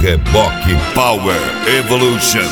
Reboque Power Evolution.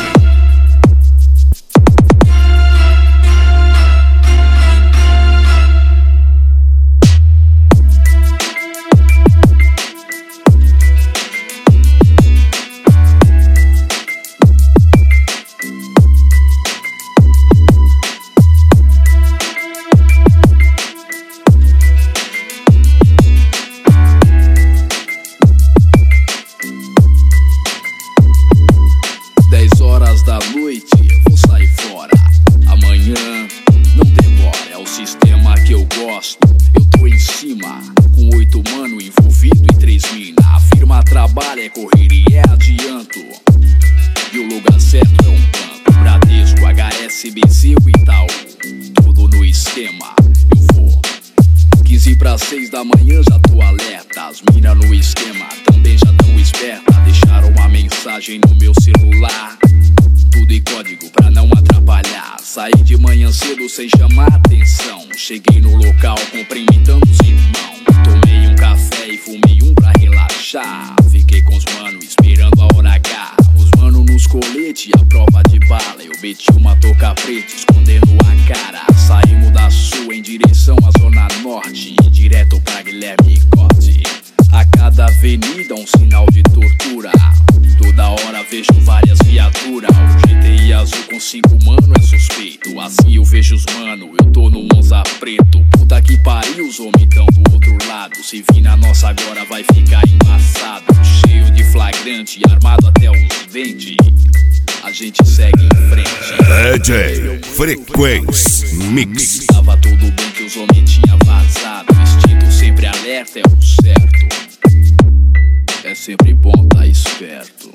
10 horas da noite, vou sair fora. Amanhã não demora, é o sistema que eu gosto. Eu tô em cima, com 8 mano envolvido e 3 mina. A firma trabalha, é correria, é adianto. E o lugar certo é um banco, Bradesco, HSBC e Itaú. Tudo no esquema, eu vou 15 para 6 da manhã, já tô alerta. As mina no esquema também já tão esperta. Deixaram uma mensagem no meu celular, tudo em código pra não atrapalhar. Saí de manhã cedo sem chamar atenção. Cheguei no local cumprimentando os irmãos. Tomei um café e fumei um pra relaxar. Fiquei com os mano esperando a hora H. Os mano nos colete, a prova de bala. Eu meti uma touca preta escondendo a cara. Saímos da sul em direção à zona norte, direto pra Guilherme Cote. A cada avenida um sinal de tortura. Toda hora vejo várias viaturas. O GTI azul com 5 mano é suspeito. Assim eu vejo os mano, eu tô no Monza preto. Puta que pariu, os homens tão do outro lado. Se vir na nossa agora vai ficar embaçado. Cheio de flagrante, armado até os dentes. A gente segue em frente. DJ Frequência Mix. Tava tudo bem que os homens tinham vazado. Instinto sempre alerta, é o certo. É sempre bom tá esperto.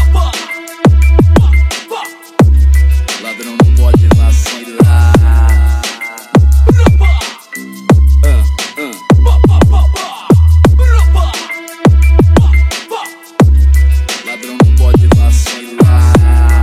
Ladrão não pode vacilar. Ladrão não pode vacilar.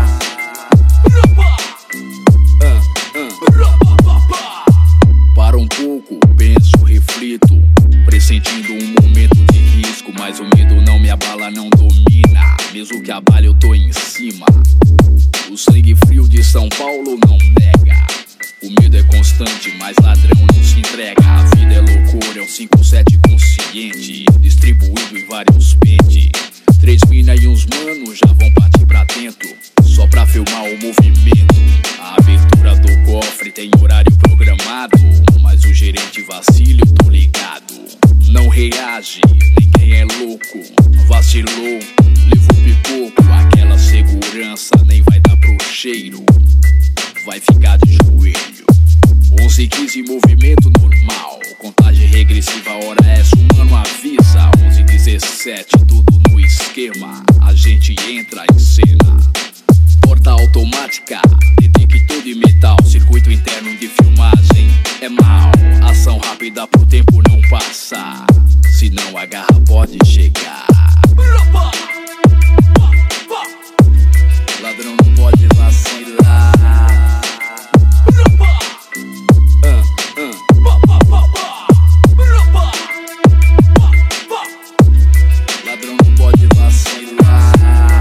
Para um pouco, penso, reflito, pressentindo um momento de risco. Mas o medo não me abala, não domina. Mesmo que abale eu tô em cima. O sangue frio de São Paulo não nega. O medo é constante, mas ladrão não se entrega. A vida é loucura, é um 5-7 consciente, distribuído em vários pentes. 3 mina e uns manos já vão partir pra dentro, só pra filmar o movimento. A abertura do cofre tem horário programado, mas o gerente vacila, eu tô ligado. Não reage, ninguém é louco. Vacilou, levou pipoco. Aquela segurança nem vai dar pro cheiro, vai ficar de joelho. 11h15, movimento normal. Contagem regressiva, hora essa, o mano avisa. 11h17, tudo no esquema. A gente entra em cena. Porta automática, detector de metal. Circuito interno de filmagem é mal. Ação rápida pro tempo não passar, senão a garra pode chegar. Ladrão não pode vacilar. Ladrão não pode vacilar.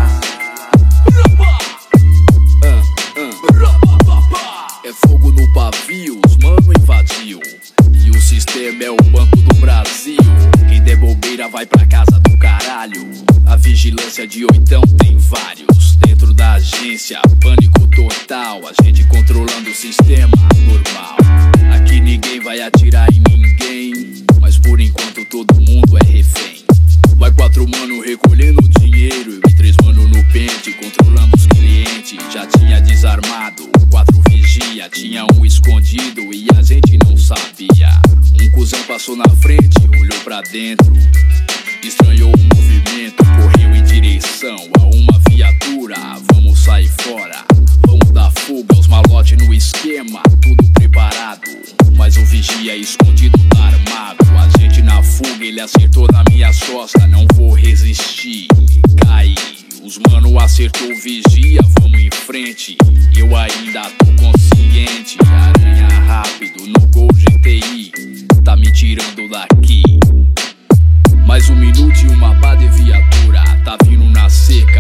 É fogo no pavio, os mano invadiu. E o sistema é o Banco do Brasil. Quem der bobeira vai pra casa do caralho. A vigilância de 8 tem vários. Dentro da agência, pânico total. A gente controlando o sistema normal. Aqui ninguém vai atirar em ninguém, mas por enquanto todo mundo é refém. Vai 4 mano recolhendo dinheiro e 3 mano no pente, controlando os clientes. Já tinha desarmado, 4 vigia, tinha um escondido e a gente não sabia. Um cuzão passou na frente, olhou pra dentro, estranhou o movimento, correu em direção a uma viatura. Vamos sair fora, vamos dar fuga. Os malotes no esquema, tudo preparado, mas o vigia escondido tá armado. A gente na fuga, ele acertou na minha costa. Não vou resistir, caí. Os mano acertou o vigia, vamos em frente. Eu ainda tô consciente. Aranha rápido no Gol GTI, tá me tirando daqui. Mais 1 minuto e uma pá de viatura tá vindo na seca.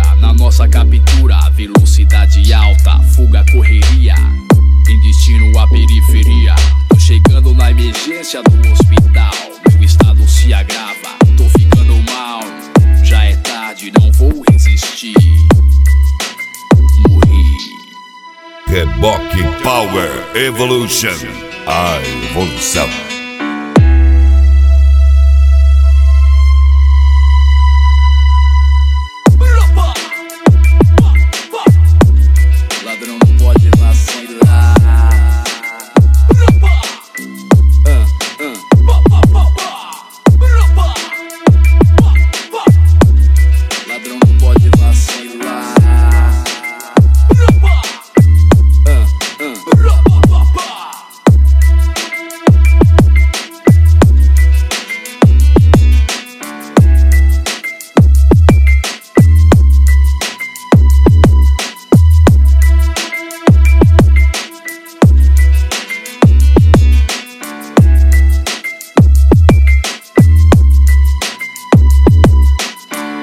periferia. Tô chegando na emergência do hospital. Meu estado se agrava, tô ficando mal. Já é tarde, não vou resistir. Morri. Reboque Power Evolution. A evolução.